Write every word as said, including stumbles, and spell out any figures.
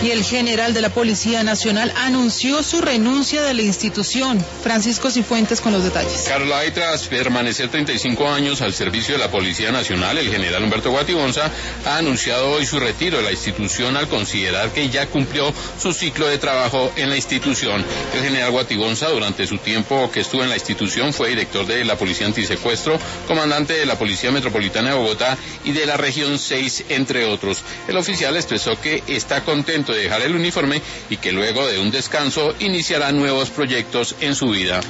Y el general de la Policía Nacional anunció su renuncia de la institución. Francisco Cifuentes con los detalles. Carla, tras permanecer treinta y cinco años al servicio de la Policía Nacional, el general Humberto Guatibonza ha anunciado hoy su retiro de la institución al considerar que ya cumplió su ciclo de trabajo en la institución. El general Guatibonza, durante su tiempo que estuvo en la institución, fue director de la Policía Antisecuestro, comandante de la Policía Metropolitana de Bogotá y de la Región seis, entre otros. El oficial expresó que está contento de dejar el uniforme y que luego de un descanso iniciará nuevos proyectos en su vida.